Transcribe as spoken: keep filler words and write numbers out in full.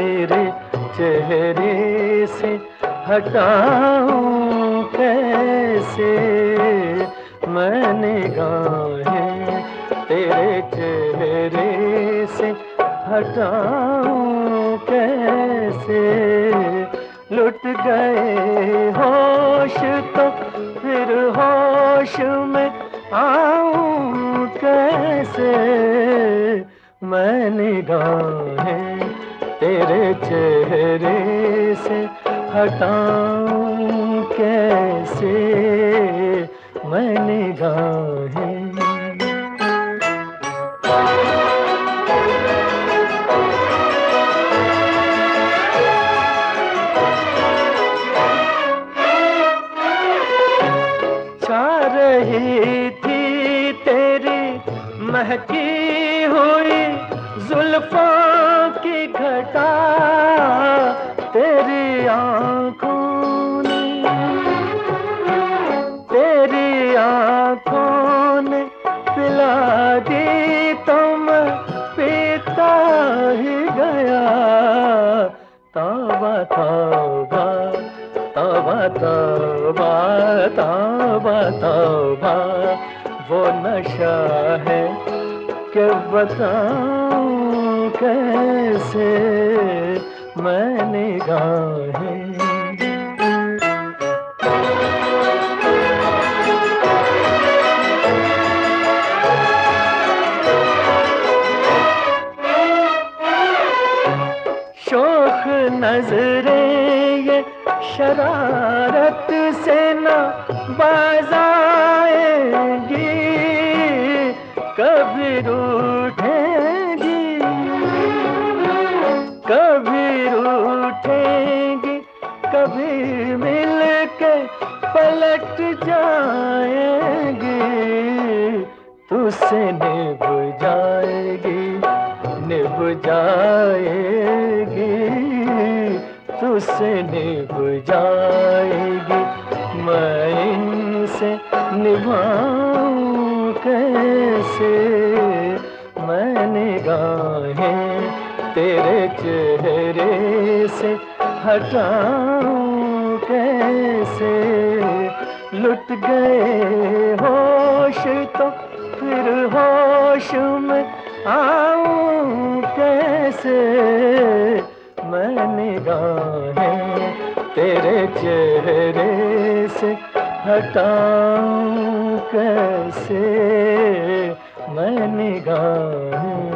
तेरे चेहरे से हटाऊं कैसे मैं निगाहें तेरे चेहरे से हटाऊं कैसे। लुट गए होश तो फिर होश में आऊं कैसे मैं निगाहें तेरे चेहरे से हटाऊं कैसे मैं निगाहें। छा रही थी तेरी महकी हुई जुल्फों की घटा तेरी आँखों ने तेरी आँखों ने पिला दी तो मैं पीता ही गया। तौबा तौबा तौबा तौबा तौबा तौबा वो नशा है कि बताऊं कैसे मैं निगाहें। शोख नजरें ये शरारत से न बाज आएंगी कभी रूठेंगी कभी रूठेंगी कभी मिल के पलट जाएंगी। तुझसे निभ जाएगी निभ जाएगी तुझसे निभ जाएगी मैं इनसे निभाऊं कैसे मैं निगाहें तेरे चेहरे से हटाऊं कैसे। लुट गए होश तो फिर होश में आऊं कैसे मैं निगाहें तेरे चेहरे से हटाऊं कैसे मैं निगाहें।